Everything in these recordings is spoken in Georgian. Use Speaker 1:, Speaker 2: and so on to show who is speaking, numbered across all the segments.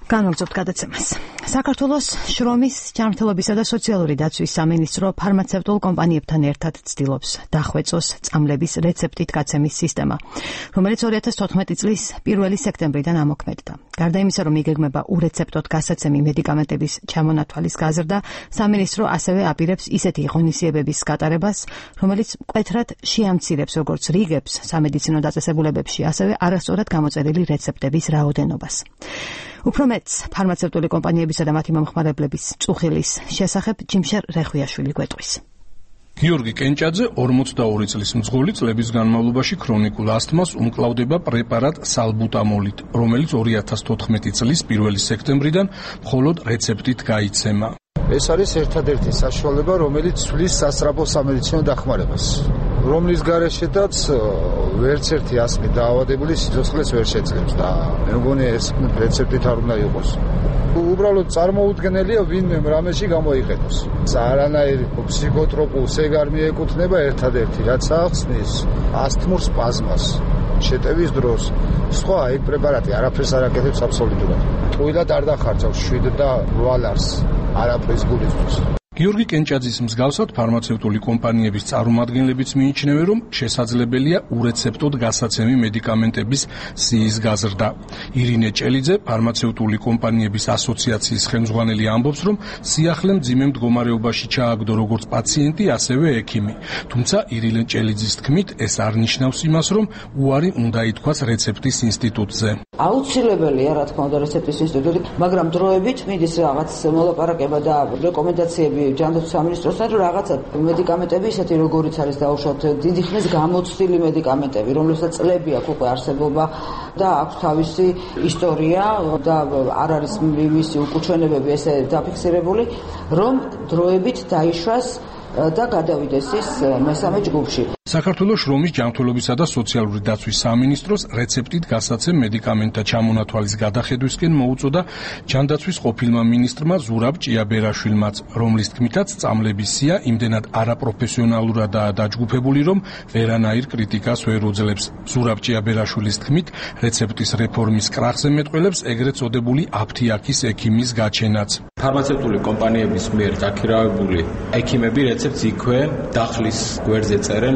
Speaker 1: განვაგრძობთ გადაცემას. საქართველოს შრომის, ჯანმრთელობისა და სოციალური დაცვის სამინისტრო ფარმაცევტულ კომპანიებთან ერთად ცდილობს დახვეწოს წამლების რეცეპტით გაცემის სისტემა, რომელიც 2014 წლის 1 სექტემბრიდან ამოქმედდა. გარდა იმისა, რომ იგეგმება ურეცეპტოდ გასაცემი მედიკამენტების ჩამონათვალის გაზრდა, სამინისტრო ასევე აპირებს ისეთი ღონისძიებების გატარებას, რომელიც მკვეთრად შეამცირებს როგორც რიგებს სამედიცინო დაწესებულებებში, ასევე არასწორად გამოწერილი რეცეპტების რაოდენობას. უფრო მეტს ფარმაცევტული კომპანიებისა და მათი მომხმარებლების წუხილის შესახებ ჯიმშერ რეხვიაშვილი გვეტყვის.
Speaker 2: გიორგი კენჭაძე 42 წლის მძღოლი წლების განმავლობაში ქრონიკულ ასთმას უმკლავდება პრეპარატ სალბუტამოლით, რომელიც 2014 წლის 1 სექტემბრიდან მხოლოდ რეცეპტით გაიცემა.
Speaker 3: ეს არის ერთადერთი საშუალება, რომელიც ცვლის სასწრაფო სამედიცინო დახმარებას, რომლის გარეშედაც ვერც ერთი ასმით დაავადებული სიცოცხლეს ვერ შეძლებს და მე მგონი ეს რეცეპტით არ უნდა იყოს. უბრალოდ წარმოუდგენელია ვინმე რამეში გამოიყენოს. არანაირ ფსიქოტროპულს ეგ არ მიეკუთვნება, ერთადერთი რაც ახსნის ასთმურ სპაზმას შეტევის დროს. სხვა ეგ პრეპარატი არაფერს არ აკეთებს აბსოლუტურად. ტყუილად არ დახარჯავს 7 და 8 ლარს არაფრის გულისთვის.
Speaker 2: გიორგი კენჭაძის მსგავსად ფარმაცევტული კომპანიების წარმომადგენლებიც მიიჩნევენ, რომ შესაძლებელია ურეცეპტოდ გასაცემი მედიკამენტების სიის გაზრდა. ირინე ჭელიძე, ფარმაცევტული კომპანიების ასოციაციის ხელმძღვანელი, ამბობს, რომ სიახლე მძიმე მდგომარეობაში ჩააგდო როგორც პაციენტი, ასევე ექიმი. თუმცა ირინე ჭელიძის თქმით, ეს არ ნიშნავს იმას, რომ უარი უნდა ითქვას რეცეპტის ინსტიტუტზე.
Speaker 4: აუცილებელია, რა თქმა უნდა, რეცეპტის ინსტიტუტი, მაგრამ დროებით მიდის რაღაც მოლაპარაკება და რეკომენდაციები ჯანდაცვის სამინისტროსთან, რომ რაღაცა მედიკამენტები ისეთი, როგორიც არის დაუშვათ დიდი ხნის გამოცდილი მედიკამენტები, რომლებსაც წლები აქვს უკვე არსებობა და აქვს თავისი ისტორია და არ არის მისი უკუჩვენებები ესე დაფიქსირებული, რომ დროებით დაიშვას და გადავიდეს ის მესამე ჯგუფში.
Speaker 2: საქართველოს შრომის, ჯანმრთელობისა და სოციალური დაცვის სამინისტროს რეცეპტით გასაცემ მედიკამენტთა ჩამონათვალის გადახედვისკენ მოუწოდა ჯანდაცვის ყოფილმა მინისტრმა ზურაბ ჭიაბერაშვილმაც, რომლის თქმითაც წამლების სია იმდენად არაპროფესიონალურადაა დაჯგუფებული, რომ ვერანაირ კრიტიკას ვერ უძლებს. ზურაბ ჭიაბერაშვილის თქმით, რეცეპტის რეფორმის კრახზე მეტყველებს ეგრეთ წოდებული აფთიაქის ექიმის გაჩენაც.
Speaker 5: ფარმაცევტული კომპანიების მიერ დაქირავებული ექიმები რეცეპტს იქვე დახლის გვერდზე წერენ,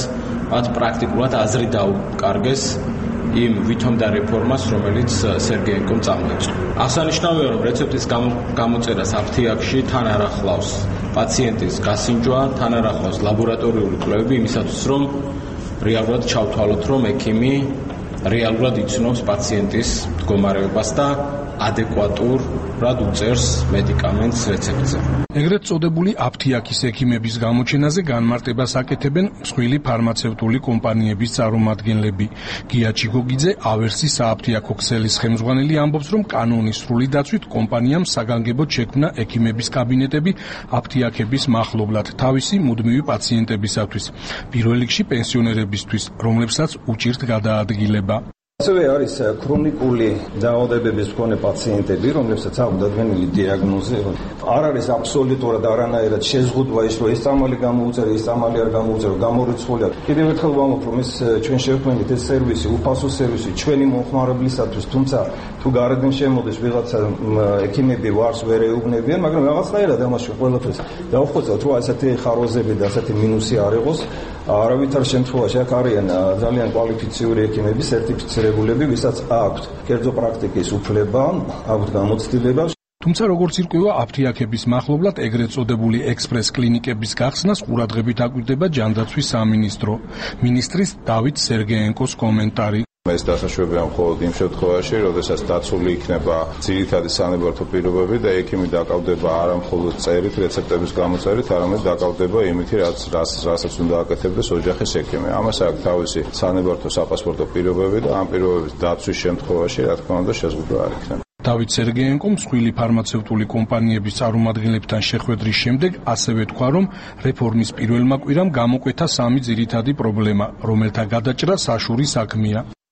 Speaker 5: მათ პრაქტიკულად აზრი დაუკარგეს იმ ვითომდა რეფორმას, რომელიც სერგეენკომ წამოიწყო. აღსანიშნავია, რომ რეცეპტის გამოწერას აფთიაქში თან არ ახლავს პაციენტის გასინჯვა, თან არ ახლავს ლაბორატორიული კვლევები იმისათვის, რომ რეალურად ჩავთვალოთ, რომ ექიმი რეალურად იცნობს პაციენტის მდგომარეობას და ადეკვატურად უწერს მედიკამენტს რეცეპტზე.
Speaker 2: ეგრეთ წოდებული აფთიაქის ექიმების გამოჩენაზე განმარტებას აკეთებენ მსხვილი ფარმაცევტული კომპანიების წარმომადგენლები. გია ჩიგოგიძე, ავერსის სააფთიაქო ქსელის ხელმძღვანელი, ამბობს, რომ კანონის სრული დაცვით კომპანიამ საგანგებოდ შექმნა ექიმების კაბინეტები აფთიაქების მახლობლად თავისი მუდმივი პაციენტებისათვის, პირველ რიგში პენსიონერებისთვის, რომლებსაც უჭირთ გადაადგილება.
Speaker 6: ასევე არის ქრონიკული დაავადებების მქონე პაციენტები, რომლებსაც აქვს დადგენილი დიაგნოზი. არ არის აბსოლუტურად არანაირად შეზღუდვა ის, რომ ეს წამალი გამოუწერა, ეს წამალი არ გამოუწერა, გამორიცხულია. კიდევ ერთხელ ვამბობ, რომ ეს ჩვენ შევქმნით ეს სერვისი, უფასო სერვისი ჩვენი მომხმარებლისათვის, თუმცა თუ გარედან შემოდის ვიღაცა ექიმები ვარს ვერ ეუბნებიან, მაგრამ რაღაცნაირად ამაში ყველაფერს დავხვეწავთ, რომ ასეთი ხარვაზები და ასეთი მინუსი არ იყოს. არავითარ შემთხვევაში აქ არიან ძალიან კვალიფიციური ექიმები, სერტიფიცირებულები, ვისაც აქვთ კერძო პრაქტიკის უფლება, აქვთ გამოცდილება.
Speaker 2: თუმცა როგორც ირკვევა, აფთიაქების მახლობლად ეგრეთ წოდებული ექსპრეს კლინიკების გახსნას ყურადღებით აკვირდება ჯანდაცვის სამინისტრო. მინისტრის დავით სერგეენკოს კომენტარი.
Speaker 7: ეს დასაშვებია მხოლოდ იმ შემთხვევაში, როდესაც დაცული იქნება ძირითადი სანებართო პირობები და ექიმი დაკავდება არა მხოლოდ წერით, რეცეპტების გამოწერით, არამედ დაკავდება იმითი, რასაც უნდა აკეთებდეს ოჯახის ექიმი. ამას აქვს თავისი სანებართო საპასპორტო პირობები და ამ პირობების დაცვის შემთხვევაში, რა თქმა უნდა, შეზღუდვა არ იქნება.
Speaker 2: დავით სერგეენკომ მსხვილი ფარმაცევტული კომპანიების წარმომადგენლებთან შეხვედრის შემდეგ ასევე თქვა, რომ რეფორმის პირველმა კვირამ გამოკვეთა 3 ძირითადი პრობლემა, რომელთა გადაჭრა საშური საქმეა.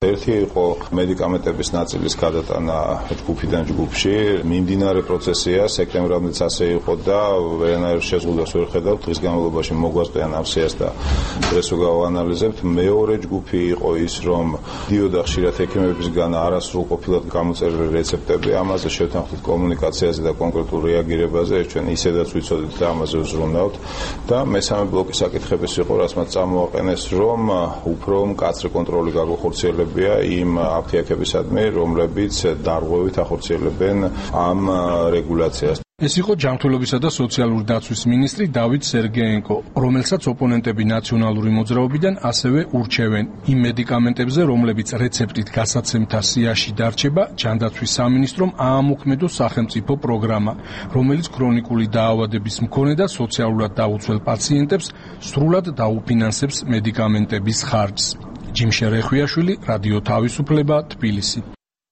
Speaker 7: ერთი იყო მედიკამენტების ნაწილის გადატანა ჯგუფიდან ჯგუფში. მიმდინარე პროცესია, სექტემბრამდეც ასე იყო და ვერანაირ შეზღუდვას ვერ ხედავთ. დღის განმავლობაში მოგვასწრიან ამ სიას და დღეს გავანალიზებთ. მეორე ჯგუფი იყო ის, რომ დიოდა ხშირად ექიმებისგან არასრულ ყოფილად გამოწერილი რეცეპტები. ამაზე შევთანხმდით კომუნიკაციაზე და კონკრეტულ რეაგირებაზე. ჩვენ ისედაც ვიცოდით და ამაზე ვზრუნავთ. და მესამე ბლოკი საკითხების იყო, რაც მათ წამოაყენეს, რომ უფრო მკაცრი კონტროლი გაგვახორციელებია იმ აფთიაქებისადმი, რომლებიც დარღვევით ახორციელებენ ამ რეგულაციას.
Speaker 2: ეს იყო ჯანმრთელობისა და სოციალური დაცვის მინისტრი დავით სერგეენკო, რომელსაც ოპონენტები ნაციონალური მოძრაობიდან ასევე ურჩევენ იმ მედიკამენტებზე, რომლებიც რეცეპტით გასაცემთა სიაში დარჩება, ჯანდაცვის სამინისტრომ აამოქმედოს სახელმწიფო პროგრამა, რომელიც ქრონიკული დაავადების მქონე და სოციალურად დაუცველ პაციენტებს სრულად დაუფინანსებს მედიკამენტების ხარჯს. ჯიმშე რეხვიაშვილი, რადიო თავისუფლება, თბილისი.